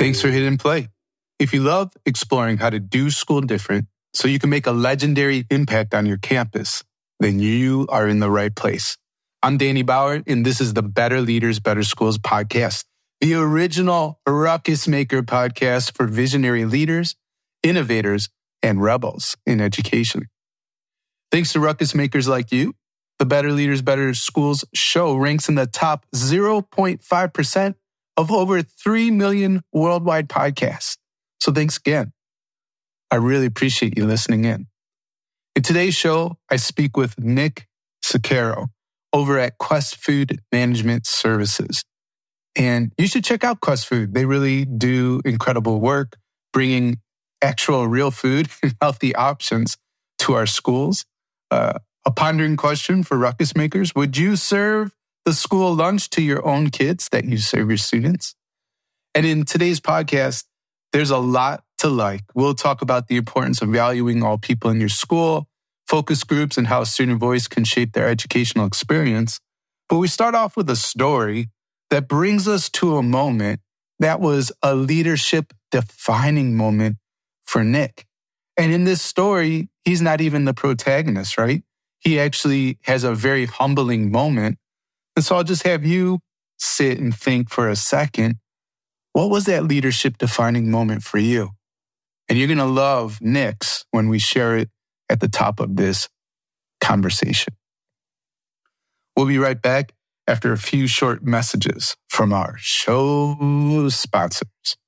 Thanks for hitting play. If you love exploring how to do school different so you can make a legendary impact on your campus, then you are in the right place. I'm Danny Bauer, and this is the Better Leaders, Better Schools podcast, the original Ruckus Maker podcast for visionary leaders, innovators, and rebels in education. Thanks to Ruckus Makers like you, the Better Leaders, Better Schools show ranks in the top 0.5% of over 3 million worldwide podcasts. So thanks again. I really appreciate you listening in. In today's show, I speak with Nick Sicaro over at Quest Food Management Services. And you should check out Quest Food. They really do incredible work bringing actual real food and healthy options to our schools. A pondering question for Ruckus Makers. Would you serve the school lunch to your own kids that you serve your students? And in today's podcast, there's a lot to like. We'll talk about the importance of valuing all people in your school, focus groups, and how student voice can shape their educational experience. But we start off with a story that brings us to a moment that was a leadership-defining moment for Nick. And in this story, he's not even the protagonist, right? He actually has a very humbling moment. And so I'll just have you sit and think for a second, what was that leadership-defining moment for you? And you're going to love Nick's when we share it at the top of this conversation. We'll be right back after a few short messages from our show sponsors.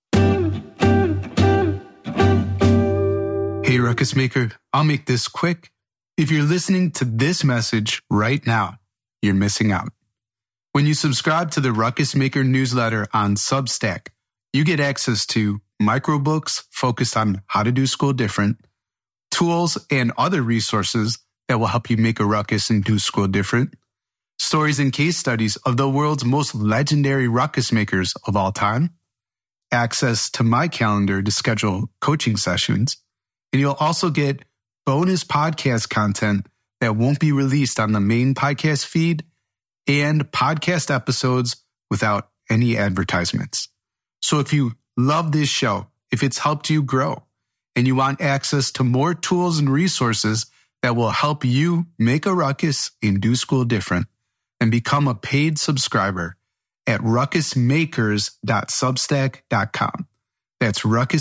Hey, Ruckus Maker, I'll make this quick. If you're listening to this message right now, you're missing out. When you subscribe to the Ruckus Maker newsletter on Substack, you get access to microbooks focused on how to do school different, tools and other resources that will help you make a ruckus and do school different, stories and case studies of the world's most legendary ruckus makers of all time, access to my calendar to schedule coaching sessions, and you'll also get bonus podcast content that won't be released on the main podcast feed and podcast episodes without any advertisements. So if you love this show, if it's helped you grow, and you want access to more tools and resources that will help you make a ruckus and do school different, and become a paid subscriber at ruckusmakers.substack.com. That's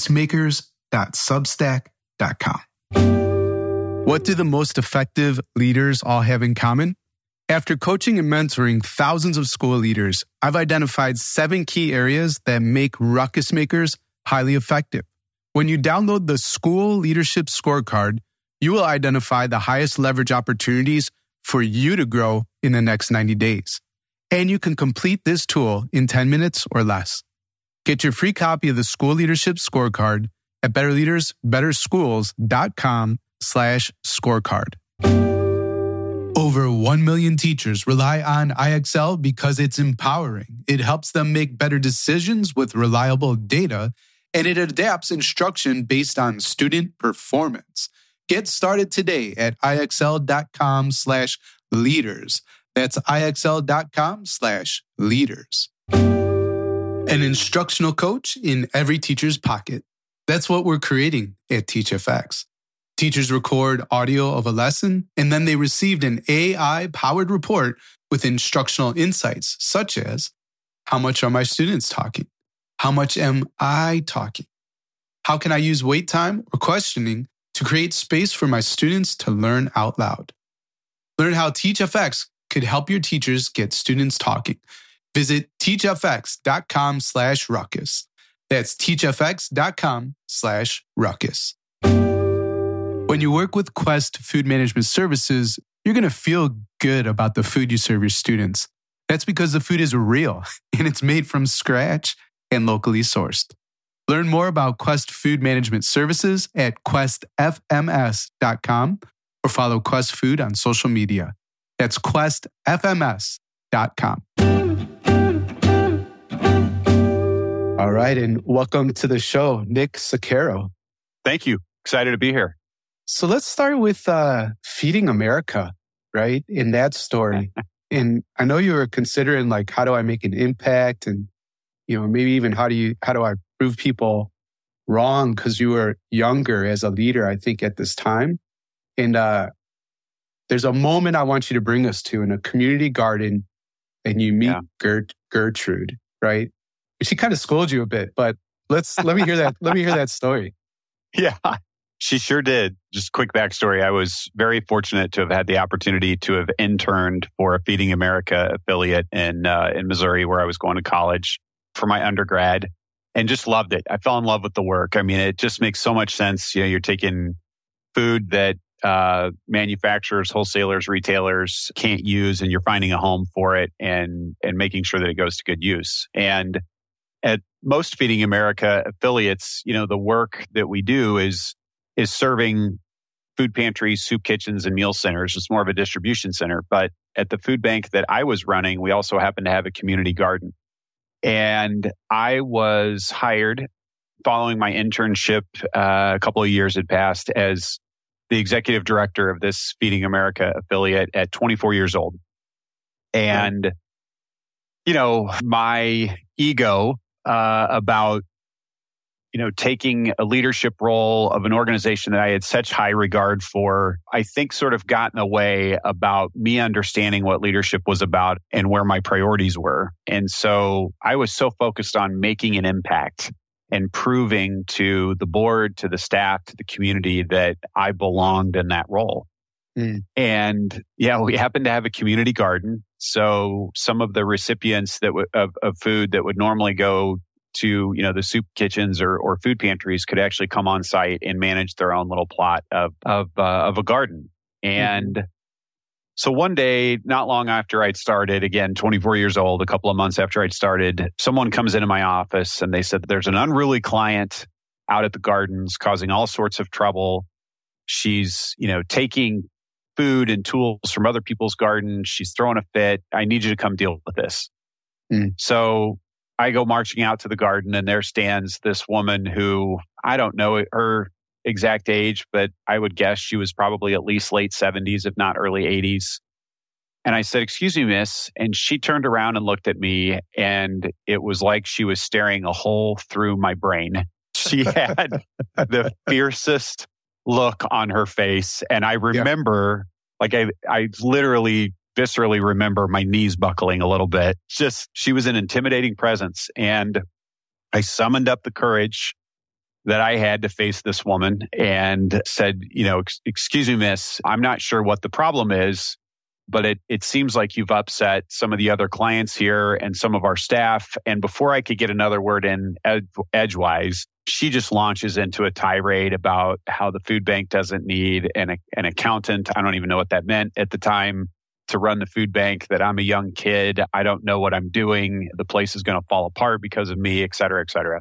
ruckusmakers.substack.com. What do the most effective leaders all have in common? After coaching and mentoring thousands of school leaders, I've identified 7 key areas that make Ruckus Makers highly effective. When you download the School Leadership Scorecard, you will identify the highest leverage opportunities for you to grow in the next 90 days. And you can complete this tool in 10 minutes or less. Get your free copy of the School Leadership Scorecard at betterleadersbetterschools.com/scorecard. Over 1 million teachers rely on IXL because it's empowering. It helps them make better decisions with reliable data, and it adapts instruction based on student performance. Get started today at IXL.com/leaders. That's IXL.com/leaders. An instructional coach in every teacher's pocket. That's what we're creating at TeachFX. Teachers record audio of a lesson, and then they received an AI-powered report with instructional insights, such as, how much are my students talking? How much am I talking? How can I use wait time or questioning to create space for my students to learn out loud? Learn how TeachFX could help your teachers get students talking. Visit teachfx.com/ruckus. That's teachfx.com/ruckus. When you work with Quest Food Management Services, you're going to feel good about the food you serve your students. That's because the food is real and it's made from scratch and locally sourced. Learn more about Quest Food Management Services at questfms.com or follow Quest Food on social media. That's questfms.com. All right, and welcome to the show, Nick Sicaro. Thank you. Excited to be here. So let's start with Feeding America, right? In that story. And I know you were considering, like, how do I make an impact? And, you know, maybe even how do I prove people wrong because you were younger as a leader, I think, at this time. And there's a moment I want you to bring us to in a community garden, and you meet Gertrude, right? She kind of schooled you a bit, but let me hear that. Let me hear that story. Yeah, she sure did. Just quick backstory. I was very fortunate to have had the opportunity to have interned for a Feeding America affiliate in Missouri, where I was going to college for my undergrad, and just loved it. I fell in love with the work. I mean, it just makes so much sense. You know, you're taking food that manufacturers, wholesalers, retailers can't use, and you're finding a home for it and making sure that it goes to good use. And at most Feeding America affiliates, you know, the work that we do is serving food pantries, soup kitchens, and meal centers. It's more of a distribution center. But at the food bank that I was running, we also happen to have a community garden. And I was hired following my internship, a couple of years had passed, as the executive director of this Feeding America affiliate at 24 years old. And, you know, my ego about, you know, taking a leadership role of an organization that I had such high regard for, I think sort of got in the way about me understanding what leadership was about and where my priorities were. And so I was so focused on making an impact and proving to the board, to the staff, to the community that I belonged in that role. And yeah, we happened to have a community garden. So some of the recipients that of food that would normally go to, you know, the soup kitchens or food pantries could actually come on site and manage their own little plot of a garden. And so one day, not long after I'd started, again, 24 years old, a couple of months after I'd started, someone comes into my office and they said, there's an unruly client out at the gardens causing all sorts of trouble. She's, you know, taking food and tools from other people's gardens. She's throwing a fit. I need you to come deal with this. So I go marching out to the garden, and there stands this woman who, I don't know her exact age, but I would guess she was probably at least late 70s, if not early 80s. And I said, "Excuse me, miss." And she turned around and looked at me, and it was like she was staring a hole through my brain. She had the fiercest look on her face. And I remember, like I literally viscerally remember my knees buckling a little bit. Just, she was an intimidating presence. And I summoned up the courage that I had to face this woman and said, you know, "Excuse me, miss, I'm not sure what the problem is, but it seems like you've upset some of the other clients here and some of our staff." And before I could get another word in edgewise, she just launches into a tirade about how the food bank doesn't need an accountant. I don't even know what that meant at the time, to run the food bank, that I'm a young kid. I don't know what I'm doing. The place is going to fall apart because of me, et cetera, et cetera.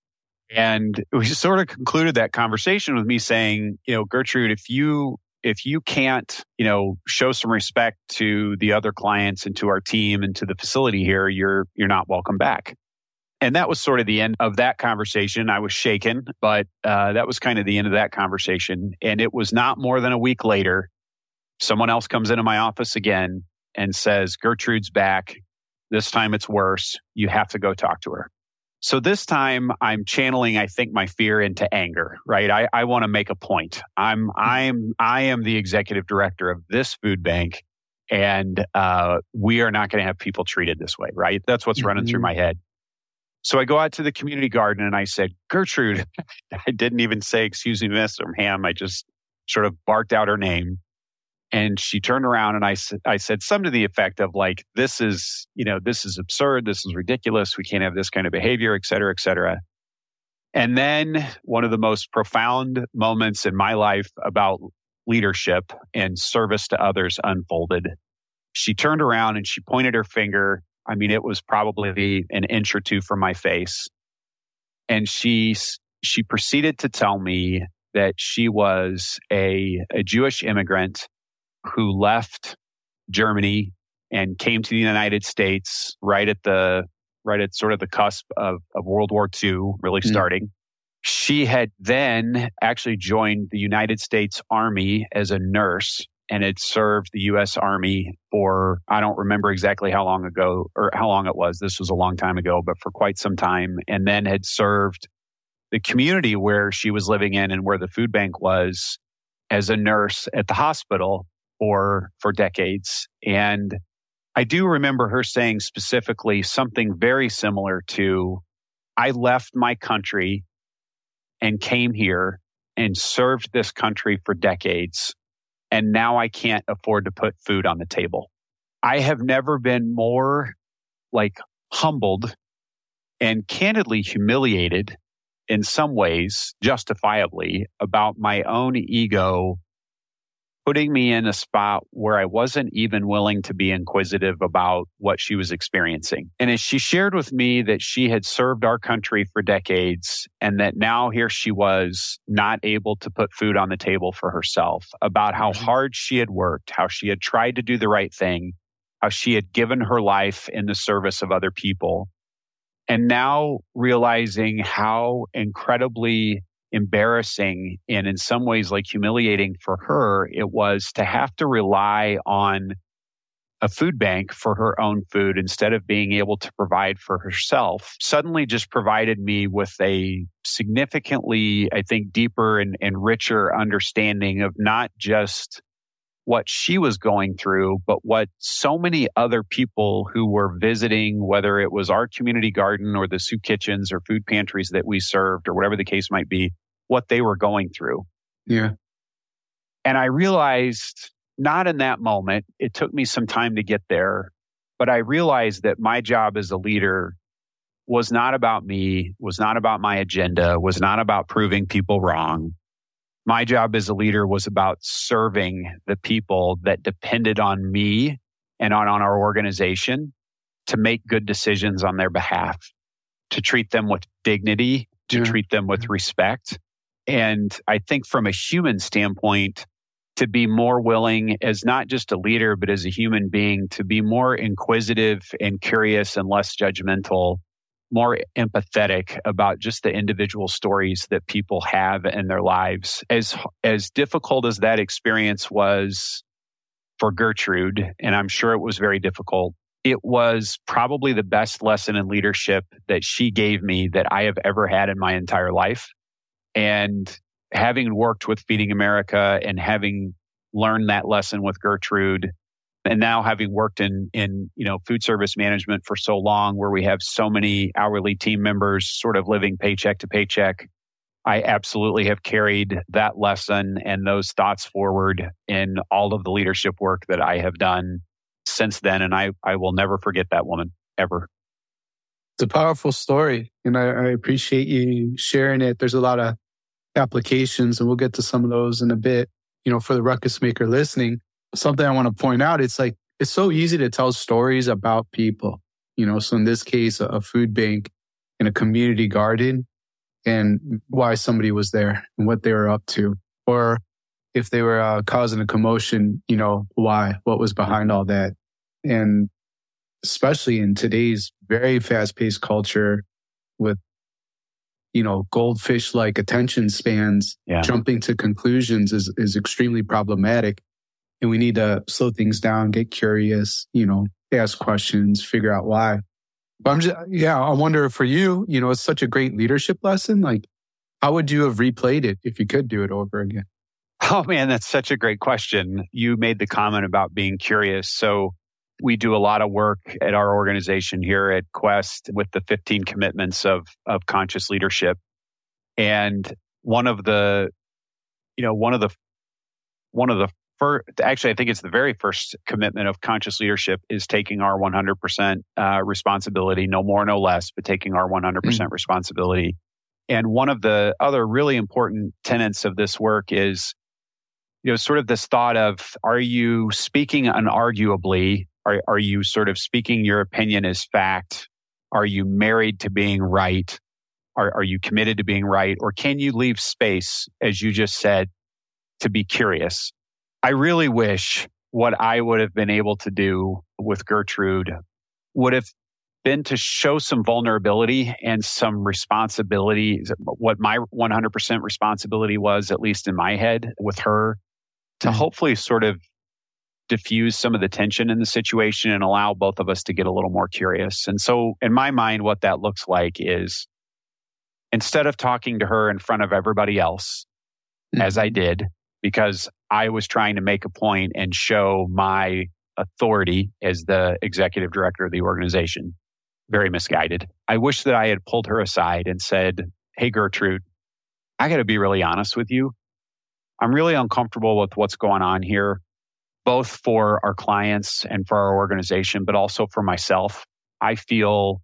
And we sort of concluded that conversation with me saying, you know, "Gertrude, if you can't, you know, show some respect to the other clients and to our team and to the facility here, you're not welcome back." And that was sort of the end of that conversation. I was shaken, but that was kind of the end of that conversation. And it was not more than a week later, someone else comes into my office again and says, "Gertrude's back. This time it's worse. You have to go talk to her." So this time I'm channeling, I think, my fear into anger, right? I want to make a point. I am the executive director of this food bank, and we are not going to have people treated this way, right? That's what's running through my head. So I go out to the community garden and I said, "Gertrude," I didn't even say, "Excuse me, miss," or "ma'am." I just sort of barked out her name. And she turned around and I said something to the effect of, like, this is absurd. This is ridiculous. We can't have this kind of behavior, et cetera, et cetera. And then one of the most profound moments in my life about leadership and service to others unfolded. She turned around and she pointed her finger. I mean, it was probably an inch or two from my face. And she proceeded to tell me that she was a Jewish immigrant who left Germany and came to the United States right at sort of the cusp of World War II really starting. She had then actually joined the United States Army as a nurse and had served the U.S. Army for, I don't remember exactly how long ago or how long it was. This was a long time ago, but for quite some time. And then had served the community where she was living in and where the food bank was as a nurse at the hospital for decades. And I do remember her saying specifically something very similar to, I left my country and came here and served this country for decades, and now I can't afford to put food on the table. I have never been more humbled and candidly humiliated in some ways, justifiably, about my own ego putting me in a spot where I wasn't even willing to be inquisitive about what she was experiencing. And as she shared with me that she had served our country for decades and that now here she was not able to put food on the table for herself, about how hard she had worked, how she had tried to do the right thing, how she had given her life in the service of other people, and now realizing how incredibly embarrassing and in some ways humiliating for her it was to have to rely on a food bank for her own food instead of being able to provide for herself, suddenly just provided me with a significantly, I think, deeper and richer understanding of not just what she was going through, but what so many other people who were visiting, whether it was our community garden or the soup kitchens or food pantries that we served or whatever the case might be, what they were going through. Yeah. And I realized, not in that moment, it took me some time to get there, but I realized that my job as a leader was not about me, was not about my agenda, was not about proving people wrong. My job as a leader was about serving the people that depended on me and on our organization to make good decisions on their behalf, to treat them with dignity, to treat them with respect. And I think from a human standpoint, to be more willing as not just a leader, but as a human being, to be more inquisitive and curious and less judgmental, more empathetic about just the individual stories that people have in their lives. As difficult as that experience was for Gertrude, and I'm sure it was very difficult, it was probably the best lesson in leadership that she gave me that I have ever had in my entire life. And having worked with Feeding America and having learned that lesson with Gertrude, and now having worked in food service management for so long, where we have so many hourly team members sort of living paycheck to paycheck, I absolutely have carried that lesson and those thoughts forward in all of the leadership work that I have done since then. And I will never forget that woman, ever. It's a powerful story, and I appreciate you sharing it. There's a lot of applications, and we'll get to some of those in a bit. For the ruckus maker listening, something I want to point out, it's so easy to tell stories about people, so in this case, a food bank and a community garden, and why somebody was there and what they were up to, or if they were causing a commotion, why, what was behind all that. And especially in today's very fast-paced culture with goldfish-like attention spans, jumping to conclusions is extremely problematic. And we need to slow things down, get curious, ask questions, figure out why. But I wonder for you, it's such a great leadership lesson. How would you have replayed it if you could do it over again? Oh man, that's such a great question. You made the comment about being curious. So we do a lot of work at our organization here at Quest with the 15 commitments of conscious leadership. And one of the first, actually, I think it's the very first commitment of conscious leadership is taking our 100% responsibility, no more, no less, but taking our 100% responsibility. And one of the other really important tenets of this work is, sort of this thought of, are you speaking unarguably? Are you sort of speaking your opinion as fact? Are you married to being right? Are you committed to being right? Or can you leave space, as you just said, to be curious? I really wish what I would have been able to do with Gertrude would have been to show some vulnerability and some responsibility, what my 100% responsibility was, at least in my head with her, to hopefully sort of diffuse some of the tension in the situation and allow both of us to get a little more curious. And so in my mind, what that looks like is instead of talking to her in front of everybody else, as I did, because I was trying to make a point and show my authority as the executive director of the organization, very misguided. I wish that I had pulled her aside and said, "Hey, Gertrude, I got to be really honest with you. I'm really uncomfortable with what's going on here, both for our clients and for our organization, but also for myself. I feel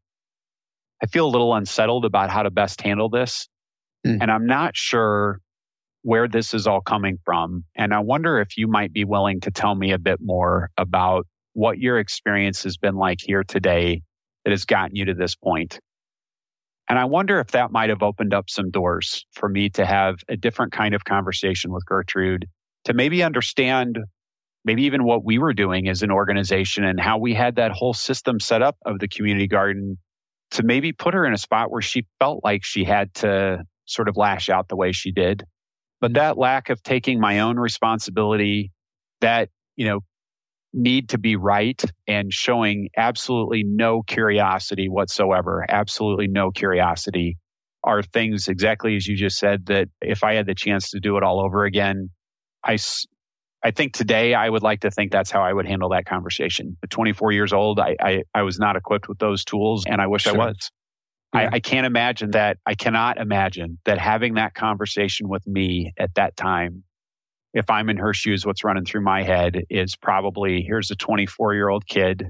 a little unsettled about how to best handle this. And I'm not sure where this is all coming from. And I wonder if you might be willing to tell me a bit more about what your experience has been like here today that has gotten you to this point." And I wonder if that might have opened up some doors for me to have a different kind of conversation with Gertrude, to maybe understand maybe even what we were doing as an organization and how we had that whole system set up of the community garden, to maybe put her in a spot where she felt like she had to sort of lash out the way she did. But that lack of taking my own responsibility, that, need to be right, and showing absolutely no curiosity whatsoever, absolutely no curiosity, are things exactly as you just said, that if I had the chance to do it all over again, I think today I would like to think that's how I would handle that conversation. At 24 years old, I was not equipped with those tools, and I wish I was. Yeah. I can't imagine that. I cannot imagine that having that conversation with me at that time, if I'm in her shoes, what's running through my head is probably, here's a 24-year-old kid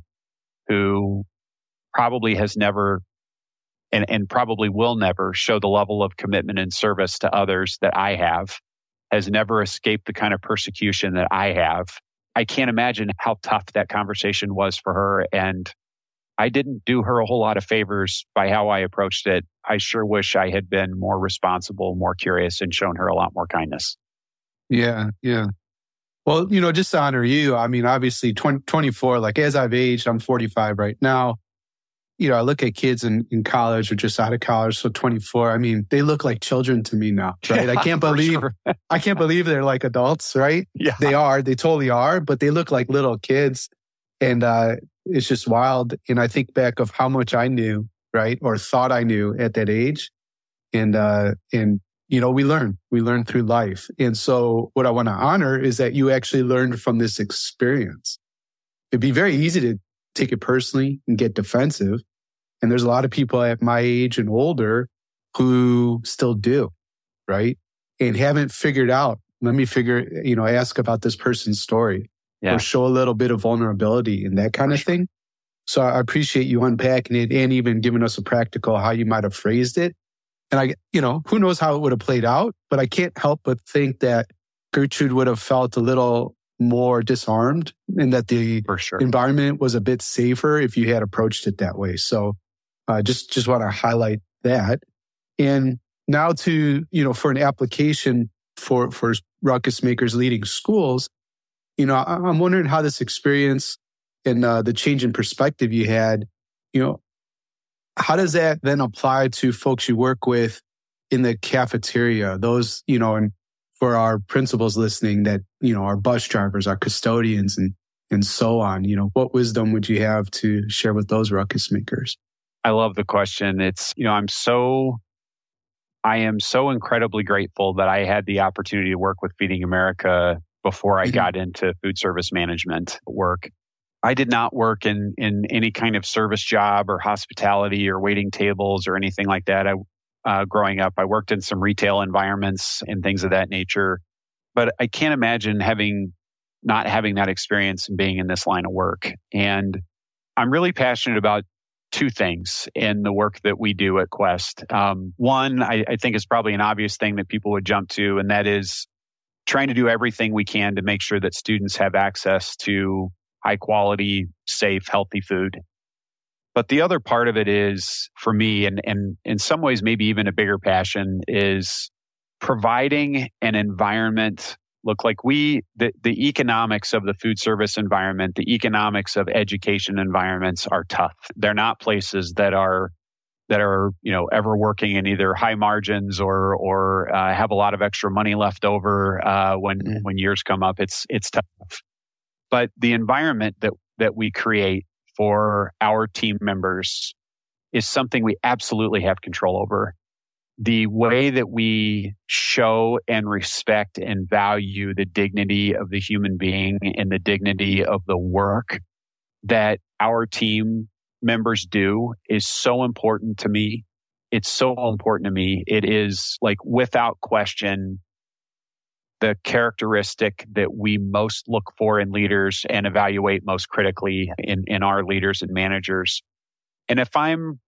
who probably has never and probably will never show the level of commitment and service to others that I have, has never escaped the kind of persecution that I have. I can't imagine how tough that conversation was for her. And I didn't do her a whole lot of favors by how I approached it. I sure wish I had been more responsible, more curious, and shown her a lot more kindness. Yeah. Well, just to honor you, I mean, obviously 24, like as I've aged, I'm 45 right now. I look at kids in college or just out of college, so 24. I mean, they look like children to me now, right? Yeah, I can't believe they're like adults, right? Yeah. They totally are, but they look like little kids. And it's just wild. And I think back of how much I knew, right? Or thought I knew at that age. And we learn through life. And so what I want to honor is that you actually learned from this experience. It'd be very easy to take it personally and get defensive. And there's a lot of people at my age and older who still do, right? And haven't figured out, ask about this person's story, or show a little bit of vulnerability and that kind of thing. So I appreciate you unpacking it and even giving us a practical how you might have phrased it. And who knows how it would have played out, but I can't help but think that Gertrude would have felt a little more disarmed and that the environment was a bit safer if you had approached it that way. So just want to highlight that. And now to, for an application for ruckus makers leading schools, I'm wondering how this experience and the change in perspective you had, how does that then apply to folks you work with in the cafeteria? Those, and for our principals listening that, our bus drivers, our custodians, and so on, what wisdom would you have to share with those ruckus makers? I love the question. It's, I am so incredibly grateful that I had the opportunity to work with Feeding America before I got into food service management work. I did not work in any kind of service job or hospitality or waiting tables or anything like that. Growing up, I worked in some retail environments and things of that nature. But I can't imagine not having that experience and being in this line of work. And I'm really passionate about two things in the work that we do at Quest. One, I think is probably an obvious thing that people would jump to, and that is trying to do everything we can to make sure that students have access to high quality, safe, healthy food. But the other part of it is, for me, and in some ways maybe even a bigger passion, is providing an environment. Look, like the economics of the food service environment, the economics of education environments are tough. They're not places that are ever working in either high margins or have a lot of extra money left over when years come up. It's tough. But the environment that we create for our team members is something we absolutely have control over. The way that we show and respect and value the dignity of the human being and the dignity of the work that our team members do is so important to me. It's so important to me. It is, like, without question, the characteristic that we most look for in leaders and evaluate most critically in our leaders and managers. And if I'm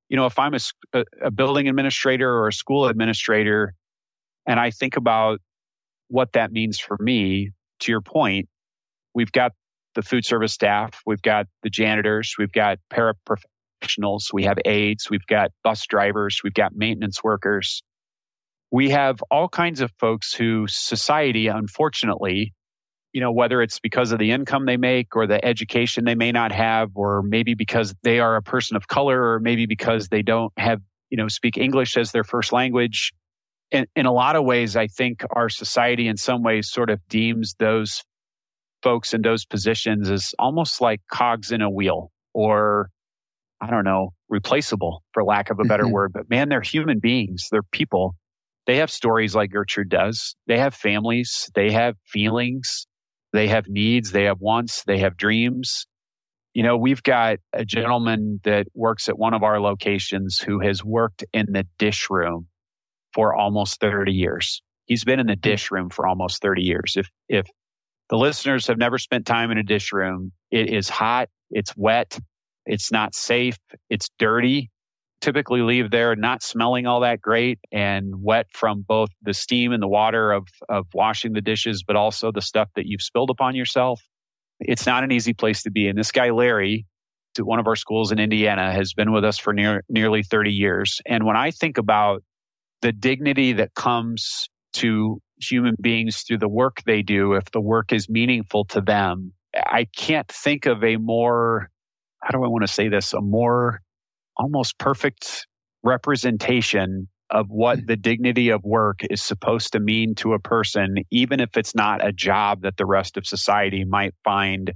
a building administrator or a school administrator, and I think about what that means for me, to your point, we've got the food service staff, we've got the janitors, we've got paraprofessionals, we have aides, we've got bus drivers, we've got maintenance workers. We have all kinds of folks who society, unfortunately, whether it's because of the income they make or the education they may not have, or maybe because they are a person of color, or maybe because they don't have, speak English as their first language. In a lot of ways, I think our society in some ways sort of deems those folks in those positions as almost like cogs in a wheel, or, I don't know, replaceable, for lack of a better word. But man, they're human beings. They're people. They have stories like Gertrude does. They have families. They have feelings. They have needs. They have wants. They have dreams. We've got a gentleman that works at one of our locations who has worked in the dish room for almost 30 years. He's been in the dish room for almost 30 years. If the listeners have never spent time in a dish room, it is hot. It's wet. It's not safe. It's dirty. Typically leave there not smelling all that great and wet from both the steam and the water of washing the dishes, but also the stuff that you've spilled upon yourself. It's not an easy place to be. And this guy, Larry, to one of our schools in Indiana, has been with us for nearly 30 years. And when I think about the dignity that comes to human beings through the work they do, if the work is meaningful to them, I can't think of a more, how do I want to say this, a more almost perfect representation of what the dignity of work is supposed to mean to a person, even if it's not a job that the rest of society might find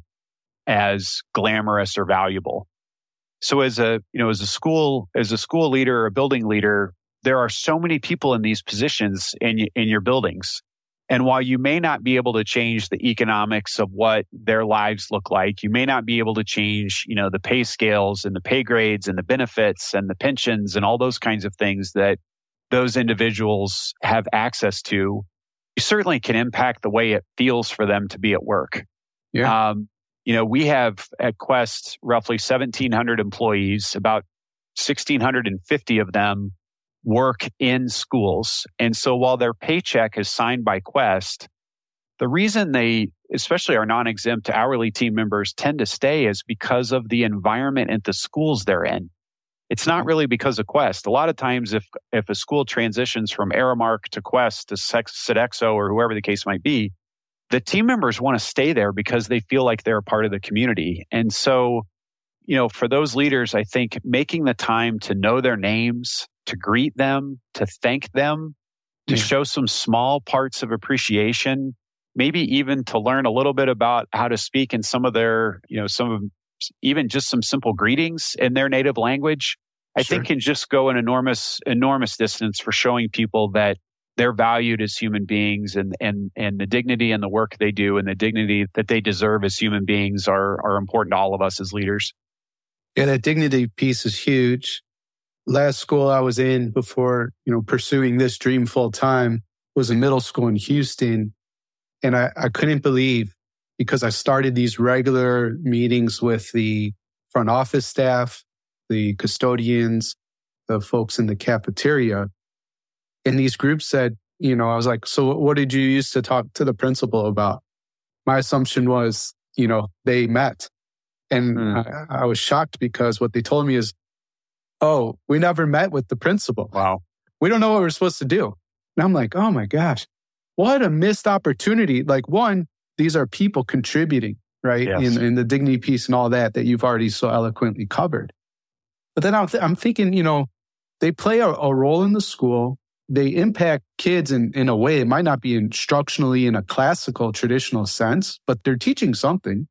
as glamorous or valuable. So as a school leader or a building leader, there are so many people in these positions in your buildings. And while you may not be able to change the economics of what their lives look like, you may not be able to change, the pay scales and the pay grades and the benefits and the pensions and all those kinds of things that those individuals have access to, you certainly can impact the way it feels for them to be at work. Yeah. We have at Quest roughly 1,700 employees. About 1,650 of them work in schools. And so while their paycheck is signed by Quest, the reason they, especially our non-exempt hourly team members, tend to stay is because of the environment at the schools they're in. It's not really because of Quest. A lot of times if a school transitions from Aramark to Quest to Sodexo or whoever the case might be, the team members want to stay there because they feel like they're a part of the community. And so, for those leaders, I think making the time to know their names, to greet them, to thank them, to show some small parts of appreciation, maybe even to learn a little bit about how to speak in some of their, even just some simple greetings in their native language, I think can just go an enormous distance for showing people that they're valued as human beings and the dignity and the work they do and the dignity that they deserve as human beings are important to all of us as leaders. Yeah, that dignity piece is huge. Last school I was in before, pursuing this dream full time was a middle school in Houston. And I couldn't believe, because I started these regular meetings with the front office staff, the custodians, the folks in the cafeteria. And these groups said, I was like, so what did you use to talk to the principal about? My assumption was, they met. And I was shocked because what they told me is, oh, we never met with the principal. Wow. We don't know what we're supposed to do. And I'm like, oh my gosh, what a missed opportunity. Like, one, these are people contributing, right? Yes. In the dignity piece and all that you've already so eloquently covered. But then I'm thinking, they play a role in the school. They impact kids in a way. It might not be instructionally in a classical, traditional sense, but they're teaching something.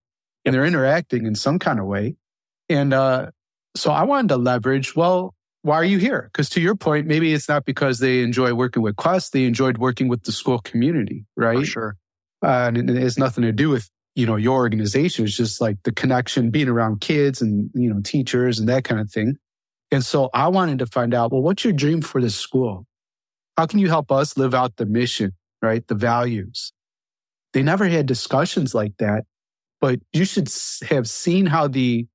and they're interacting in some kind of way. And so I wanted to leverage, well, why are you here? Because to your point, maybe it's not because they enjoy working with Quest. They enjoyed working with the school community, right? For sure. And it has nothing to do with, your organization. It's just like the connection, being around kids and, teachers and that kind of thing. And so I wanted to find out, well, what's your dream for this school? How can you help us live out the mission, right? The values. They never had discussions like that, but you should have seen how they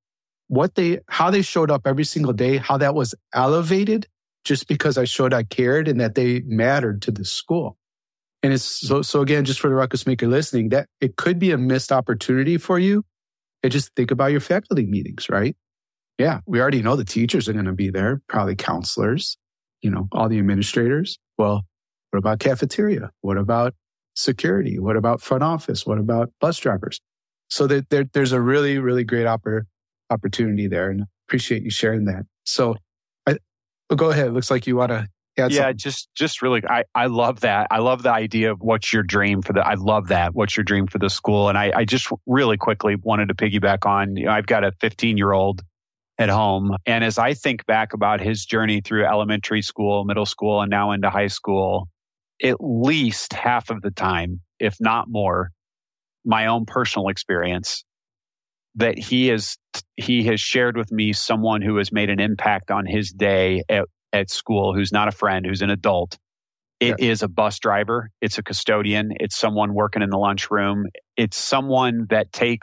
showed up every single day, how that was elevated just because I showed I cared and that they mattered to the school. And it's so again, just for the Ruckus Maker listening, that it could be a missed opportunity for you. And just think about your faculty meetings, right? Yeah, we already know the teachers are going to be there, probably counselors, all the administrators. Well, what about cafeteria? What about security? What about front office? What about bus drivers? So that there's a really, really great opportunity there, and appreciate you sharing that. So go ahead. It looks like you want to add something. just really, I love that. I love the idea of what's your dream for I love that. What's your dream for the school? And I just really quickly wanted to piggyback on, I've got a 15-year-old at home. And as I think back about his journey through elementary school, middle school, and now into high school, at least half of the time, if not more, my own personal experience, that he has shared with me someone who has made an impact on his day at school, who's not a friend, who's an adult. It is a bus driver. It's a custodian. It's someone working in the lunchroom. It's someone that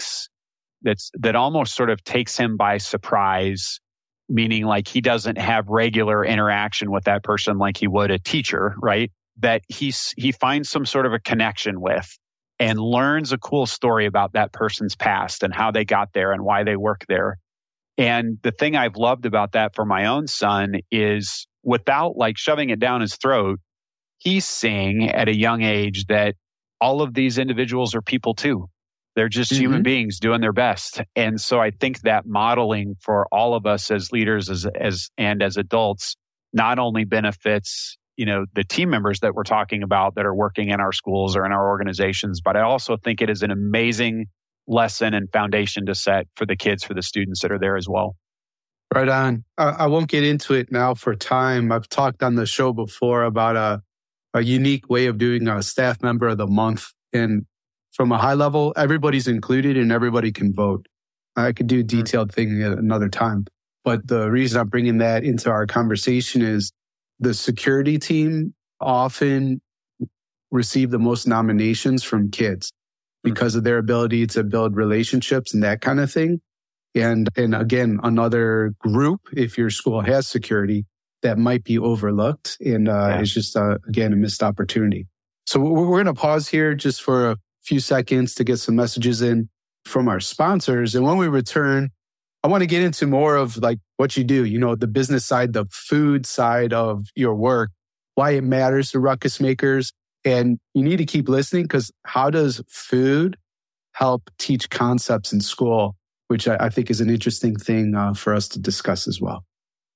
almost sort of takes him by surprise, meaning like he doesn't have regular interaction with that person like he would a teacher, right? That he finds some sort of a connection with and learns a cool story about that person's past and how they got there and why they work there. And the thing I've loved about that for my own son is, without like shoving it down his throat, he's seeing at a young age that all of these individuals are people too. They're just human beings doing their best. And so I think that modeling for all of us as leaders as adults not only benefits, the team members that we're talking about that are working in our schools or in our organizations, but I also think it is an amazing lesson and foundation to set for the kids, for the students that are there as well. Right on. I won't get into it now for time. I've talked on the show before about a unique way of doing a staff member of the month. And from a high level, everybody's included and everybody can vote. I could do a detailed thing at another time. But the reason I'm bringing that into our conversation is the security team often receive the most nominations from kids because of their ability to build relationships and that kind of thing. And again, another group, if your school has security, that might be overlooked. And it's just, again, a missed opportunity. So we're going to pause here just for a few seconds to get some messages in from our sponsors. And when we return, I want to get into more of like what you do, the business side, the food side of your work, why it matters to Ruckus Makers. And you need to keep listening, because how does food help teach concepts in school, which I think is an interesting thing for us to discuss as well.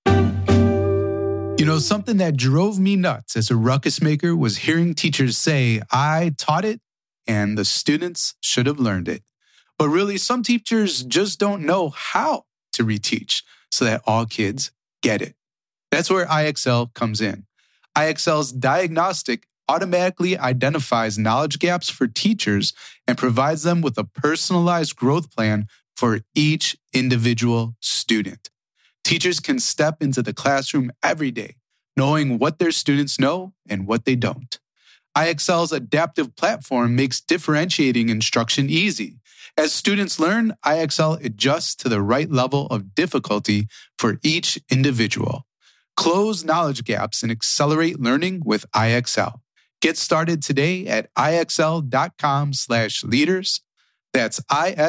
Something that drove me nuts as a Ruckus Maker was hearing teachers say, I taught it and the students should have learned it. But really, some teachers just don't know how to reteach so that all kids get it. That's where IXL comes in. IXL's diagnostic automatically identifies knowledge gaps for teachers and provides them with a personalized growth plan for each individual student. Teachers can step into the classroom every day, knowing what their students know and what they don't. IXL's adaptive platform makes differentiating instruction easy. As students learn, IXL adjusts to the right level of difficulty for each individual. Close knowledge gaps and accelerate learning with IXL. Get started today at IXL.com/leaders. That's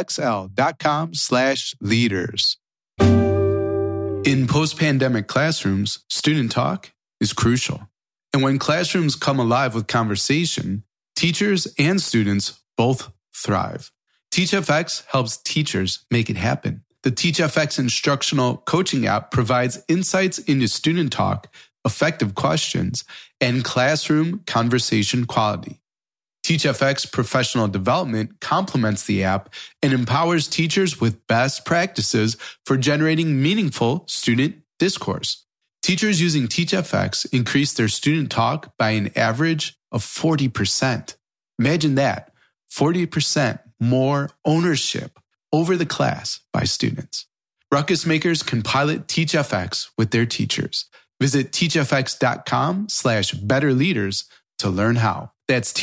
IXL.com/leaders. In post-pandemic classrooms, student talk is crucial. And when classrooms come alive with conversation, teachers and students both thrive. TeachFX helps teachers make it happen. The TeachFX instructional coaching app provides insights into student talk, effective questions, and classroom conversation quality. TeachFX Professional Development complements the app and empowers teachers with best practices for generating meaningful student discourse. Teachers using TeachFX increase their student talk by an average of 40%. Imagine that, 40% more ownership over the class by students. Ruckus makers can pilot TeachFX with their teachers. Visit teachfx.com/betterleaders to learn how. That's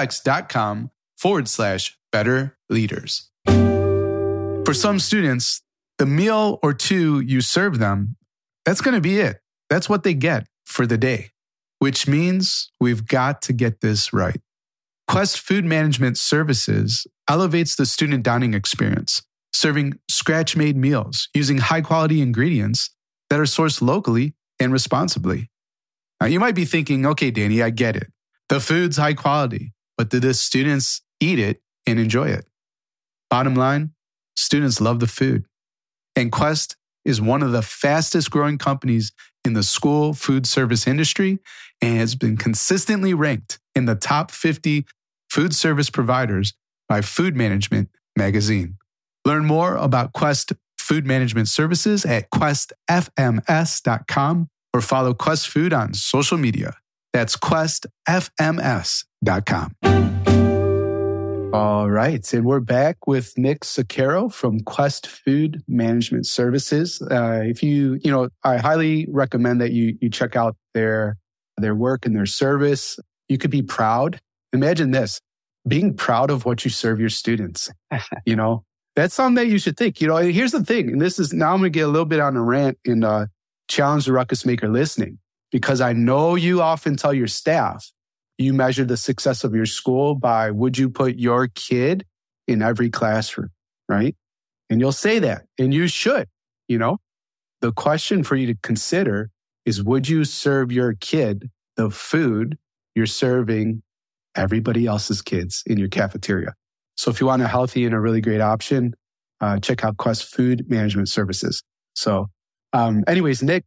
teachfx.com/betterleaders. For some students, the meal or two you serve them, that's going to be it. That's what they get for the day, which means we've got to get this right. Quest Food Management Services elevates the student dining experience, serving scratch-made meals using high-quality ingredients that are sourced locally and responsibly. Now, you might be thinking, okay, Danny, I get it. The food's high quality, but do the students eat it and enjoy it? Bottom line, students love the food. And Quest is one of the fastest growing companies in the school food service industry and has been consistently ranked in the top 50 food service providers by Food Management magazine. Learn more about Quest Food Management Services at questfms.com or follow Quest Food on social media. That's questfms.com. All right. And we're back with Nick Sacchero from Quest Food Management Services. I highly recommend that you check out their work and their service. You could be proud. Imagine this, being proud of what you serve your students. That's something that you should think. Here's the thing, and now I'm going to get a little bit on a rant and challenge the ruckus maker listening, because I know you often tell your staff, you measure the success of your school by would you put your kid in every classroom, right? And you'll say that, and you should. The question for you to consider is, would you serve your kid the food you're serving everybody else's kids in your cafeteria? So if you want a healthy and a really great option, check out Quest Food Management Services. So anyways, Nick,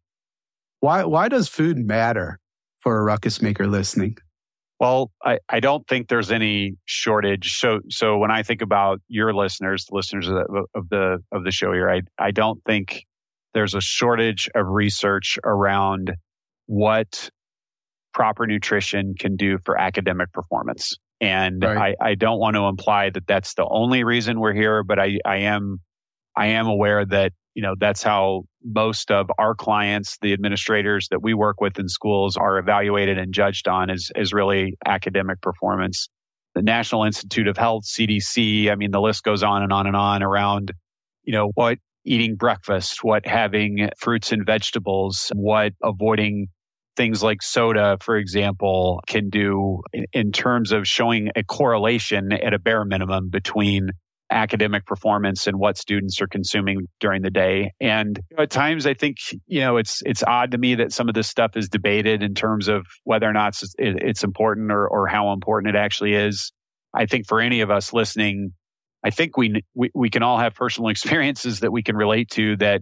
why does food matter for a ruckus maker listening? Well, I don't think there's any shortage. So when I think about your listeners, the listeners of the show here, I don't think there's a shortage of research around what proper nutrition can do for academic performance. And right. I don't want to imply that that's the only reason we're here, but I am aware that that's how most of our clients, the administrators that we work with in schools, are evaluated and judged on is really academic performance. The National Institute of Health, CDC, the list goes on and on and on around, what eating breakfast, what having fruits and vegetables, what avoiding things like soda, for example, can do in terms of showing a correlation at a bare minimum between academic performance and what students are consuming during the day. And at times, I think, it's odd to me that some of this stuff is debated in terms of whether or not it's important or how important it actually is. I think for any of us listening, I think we can all have personal experiences that we can relate to that,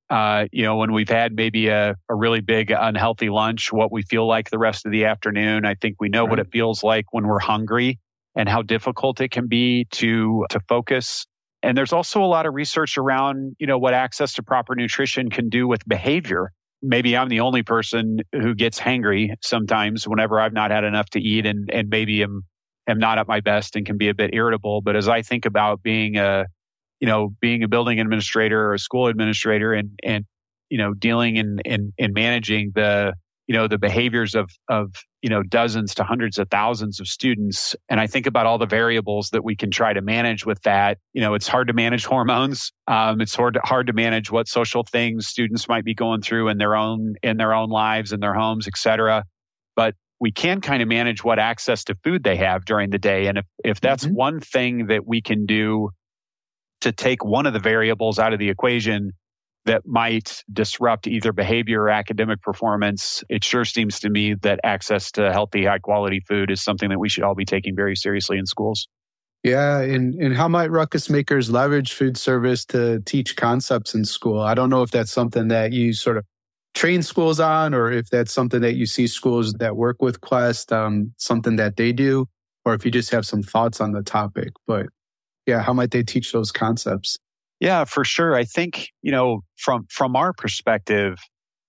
when we've had maybe a really big unhealthy lunch, what we feel like the rest of the afternoon. I think we know what it feels like when we're hungry and how difficult it can be to focus. And there's also a lot of research around, what access to proper nutrition can do with behavior. Maybe I'm the only person who gets hangry sometimes whenever I've not had enough to eat and maybe am not at my best and can be a bit irritable. But as I think about being a building administrator or a school administrator and dealing and managing the behaviors of dozens to hundreds of thousands of students. And I think about all the variables that we can try to manage with that. It's hard to manage hormones. It's hard to manage what social things students might be going through in their own lives, in their homes, et cetera. But we can kind of manage what access to food they have during the day. And if that's one thing that we can do to take one of the variables out of the equation that might disrupt either behavior or academic performance, it sure seems to me that access to healthy, high-quality food is something that we should all be taking very seriously in schools. Yeah, and how might ruckus makers leverage food service to teach concepts in school? I don't know if that's something that you sort of train schools on, or if that's something that you see schools that work with Quest, something that they do, or if you just have some thoughts on the topic. But yeah, how might they teach those concepts? Yeah, for sure. I think, from our perspective,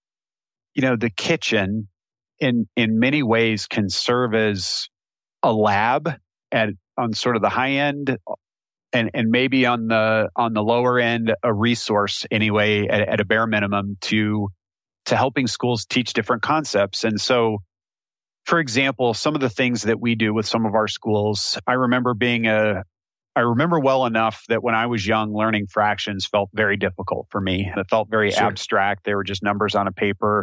the kitchen in many ways can serve as a lab on sort of the high end, and maybe on the lower end, a resource anyway, at a bare minimum to helping schools teach different concepts. And so, for example, some of the things that we do with some of our schools, I remember well enough that when I was young, learning fractions felt very difficult for me. It felt very abstract. They were just numbers on a paper.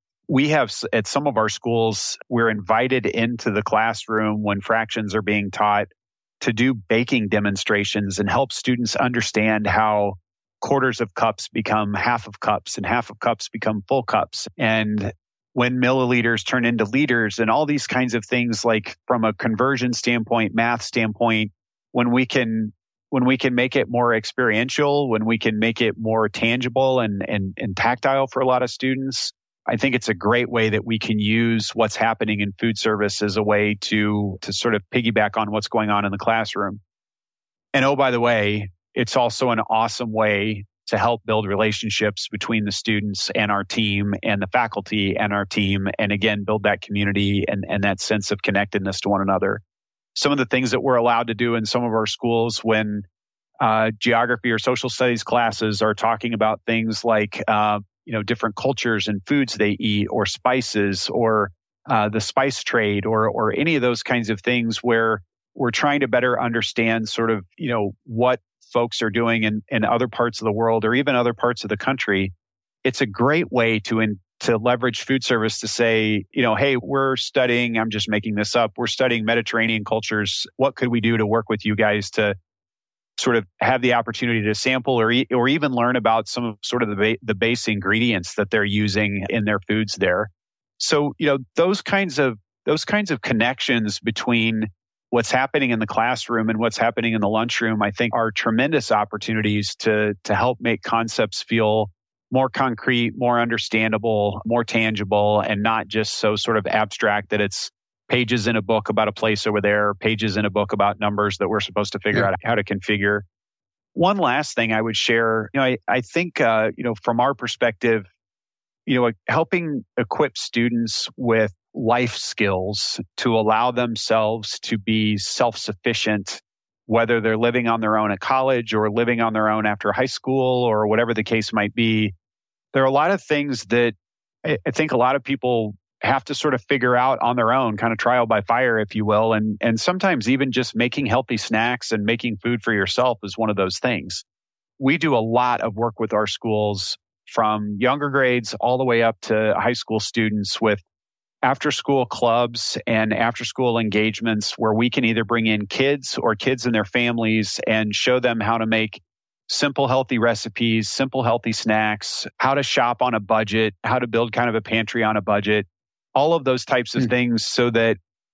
We have, at some of our schools, we're invited into the classroom when fractions are being taught to do baking demonstrations and help students understand how quarters of cups become half of cups and half of cups become full cups. And when milliliters turn into liters and all these kinds of things, like from a conversion standpoint, math standpoint, when we can make it more experiential, when we can make it more tangible and tactile for a lot of students, I think it's a great way that we can use what's happening in food service as a way to sort of piggyback on what's going on in the classroom. And oh, by the way, it's also an awesome way to help build relationships between the students and our team and the faculty and our team. And again, build that community and that sense of connectedness to one another. Some of the things that we're allowed to do in some of our schools when geography or social studies classes are talking about things like different cultures and foods they eat, or spices, or the spice trade, or any of those kinds of things, where we're trying to better understand sort of what folks are doing in other parts of the world or even other parts of the country. It's a great way to leverage food service to say, hey, we're studying, I'm just making this up, we're studying Mediterranean cultures. What could we do to work with you guys to sort of have the opportunity to sample or even learn about some of sort of the base ingredients that they're using in their foods there. So, those kinds of connections between what's happening in the classroom and what's happening in the lunchroom, I think, are tremendous opportunities to help make concepts feel more concrete, more understandable, more tangible, and not just so sort of abstract that it's pages in a book about a place over there, pages in a book about numbers that we're supposed to figure out how to configure. One last thing I would share, I think, from our perspective, helping equip students with life skills to allow themselves to be self-sufficient, whether they're living on their own at college or living on their own after high school or whatever the case might be. There are a lot of things that I think a lot of people have to sort of figure out on their own, kind of trial by fire, if you will. And sometimes even just making healthy snacks and making food for yourself is one of those things. We do a lot of work with our schools from younger grades all the way up to high school students with after school clubs and after school engagements where we can either bring in kids or kids and their families and show them how to make simple, healthy recipes, simple, healthy snacks, how to shop on a budget, how to build kind of a pantry on a budget, all of those types of things, so that,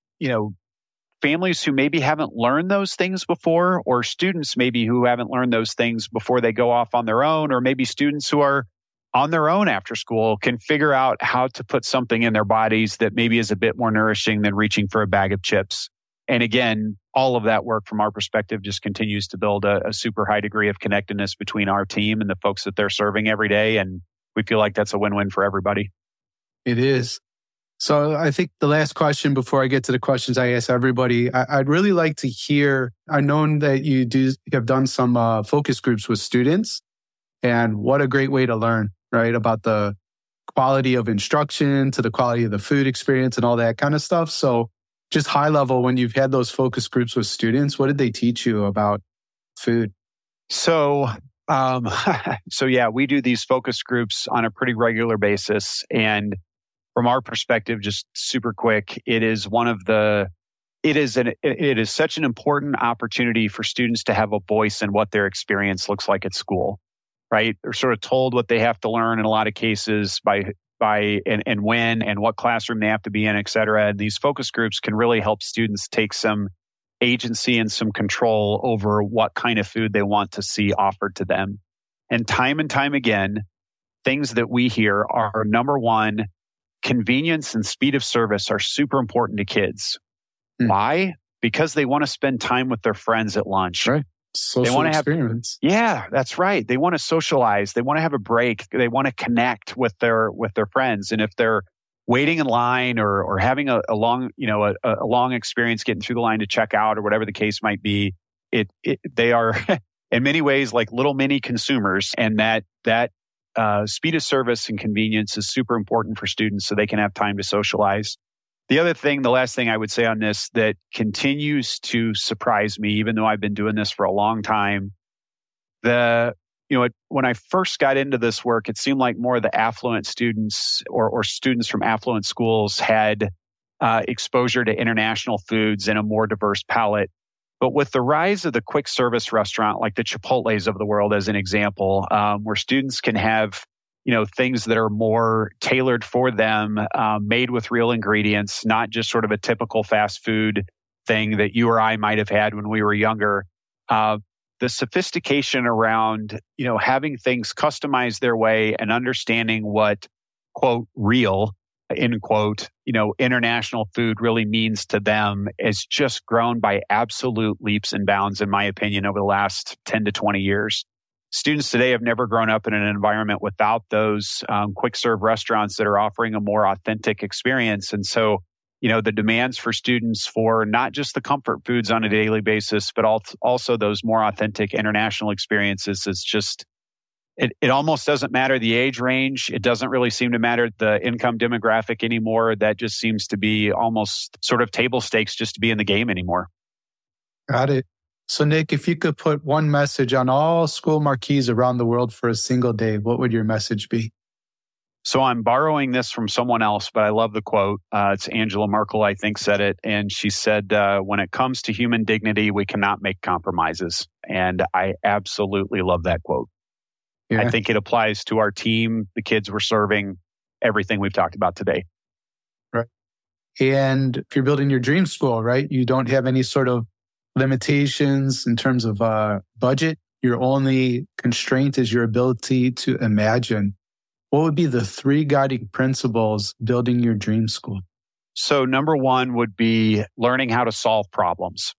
families who maybe haven't learned those things before, or students maybe who haven't learned those things before they go off on their own, or maybe students who are on their own after school can figure out how to put something in their bodies that maybe is a bit more nourishing than reaching for a bag of chips. And again, all of that work from our perspective just continues to build a super high degree of connectedness between our team and the folks that they're serving every day. And we feel like that's a win-win for everybody. It is. So I think the last question before I get to the questions I ask everybody, I'd really like to hear, I've known that you have done some focus groups with students, and what a great way to learn, right? About the quality of instruction to the quality of the food experience and all that kind of stuff. So just high level, when you've had those focus groups with students, what did they teach you about food? So yeah, we do these focus groups on a pretty regular basis. And from our perspective, just super quick, it is such an important opportunity for students to have a voice in what their experience looks like at school, right? They're sort of told what they have to learn in a lot of cases by and when and what classroom they have to be in, et cetera. And these focus groups can really help students take some agency and some control over what kind of food they want to see offered to them. And time again, things that we hear are, number one, convenience and speed of service are super important to kids. Why? because they want to spend time with their friends at lunch. Right. Social experience. Yeah, that's right. They want to socialize. They want to have a break. They want to connect with their friends. And if they're waiting in line or having a long experience getting through the line to check out or whatever the case might be, they are in many ways like little mini consumers, and that speed of service and convenience is super important for students so they can have time to socialize. The last thing I would say on this that continues to surprise me, even though I've been doing this for a long time, when I first got into this work, it seemed like more of the affluent students or students from affluent schools had exposure to international foods and a more diverse palate. But with the rise of the quick service restaurant, like the Chipotles of the world, as an example, where students can have things that are more tailored for them, made with real ingredients, not just sort of a typical fast food thing that you or I might have had when we were younger. The sophistication around, having things customized their way and understanding what, quote, real, end quote, international food really means to them has just grown by absolute leaps and bounds, in my opinion, over the last 10 to 20 years. Students today have never grown up in an environment without those quick serve restaurants that are offering a more authentic experience. And so, the demands for students for not just the comfort foods on a daily basis, but also those more authentic international experiences is just, it almost doesn't matter the age range. It doesn't really seem to matter the income demographic anymore. That just seems to be almost sort of table stakes just to be in the game anymore. Got it. So Nick, if you could put one message on all school marquees around the world for a single day, what would your message be? So I'm borrowing this from someone else, but I love the quote. It's Angela Merkel, I think, said it. And she said, when it comes to human dignity, we cannot make compromises. And I absolutely love that quote. Yeah. I think it applies to our team, the kids we're serving, everything we've talked about today. Right. And if you're building your dream school, right, you don't have any sort of limitations in terms of budget. Your only constraint is your ability to imagine. What would be the 3 guiding principles building your dream school? So number 1 would be learning how to solve problems.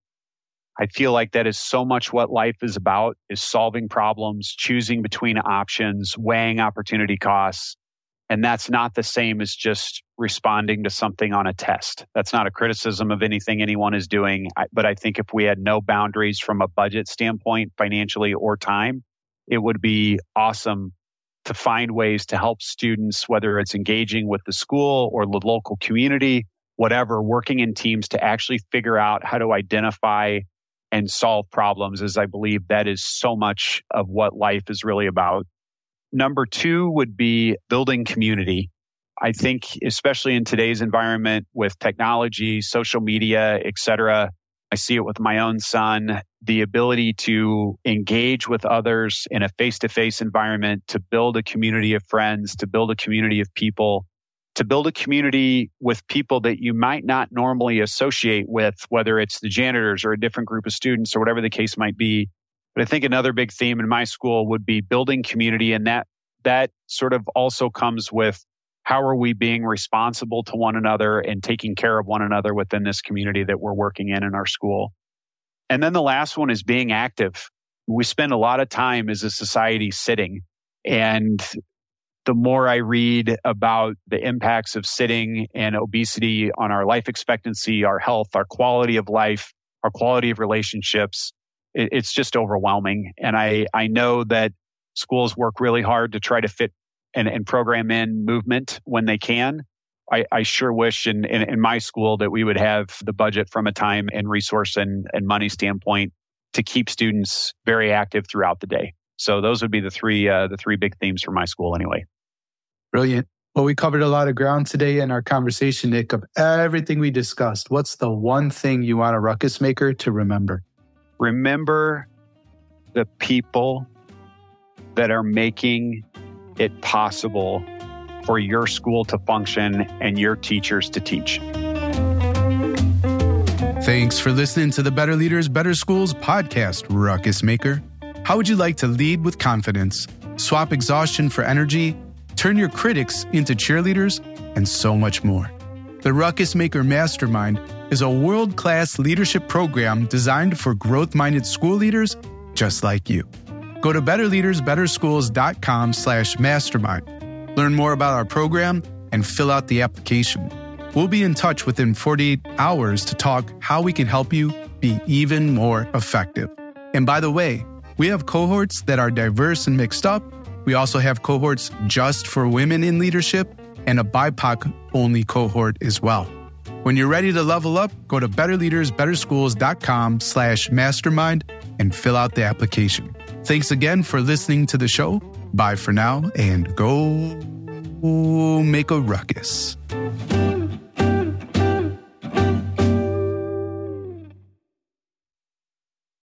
I feel like that is so much what life is about, is solving problems, choosing between options, weighing opportunity costs. And that's not the same as just responding to something on a test. That's not a criticism of anything anyone is doing. But I think if we had no boundaries from a budget standpoint, financially or time, it would be awesome to find ways to help students, whether it's engaging with the school or the local community, whatever, working in teams to actually figure out how to identify and solve problems, as I believe that is so much of what life is really about. Number 2 would be building community. I think, especially in today's environment with technology, social media, et cetera, I see it with my own son, the ability to engage with others in a face-to-face environment, to build a community of friends, to build a community of people, to build a community with people that you might not normally associate with, whether it's the janitors or a different group of students or whatever the case might be. But I think another big theme in my school would be building community. And that sort of also comes with how are we being responsible to one another and taking care of one another within this community that we're working in our school. And then the last one is being active. We spend a lot of time as a society sitting. And the more I read about the impacts of sitting and obesity on our life expectancy, our health, our quality of life, our quality of relationships, it's just overwhelming. And I know that schools work really hard to try to fit and program in movement when they can. I sure wish in my school that we would have the budget from a time and resource and money standpoint to keep students very active throughout the day. So those would be the three big themes for my school anyway. Brilliant. Well, we covered a lot of ground today in our conversation, Nick, of everything we discussed. What's the one thing you want a ruckus maker to remember? Remember the people that are making it possible for your school to function and your teachers to teach. Thanks for listening to the Better Leaders, Better Schools podcast, Ruckus Maker. How would you like to lead with confidence, swap exhaustion for energy, turn your critics into cheerleaders, and so much more? The Ruckus Maker Mastermind is a world-class leadership program designed for growth-minded school leaders just like you. Go to betterleadersbetterschools.com/mastermind. Learn more about our program and fill out the application. We'll be in touch within 48 hours to talk how we can help you be even more effective. And by the way, we have cohorts that are diverse and mixed up. We also have cohorts just for women in leadership and a BIPOC-only cohort as well. When you're ready to level up, go to betterleadersbetterschools.com/mastermind and fill out the application. Thanks again for listening to the show. Bye for now and go make a ruckus.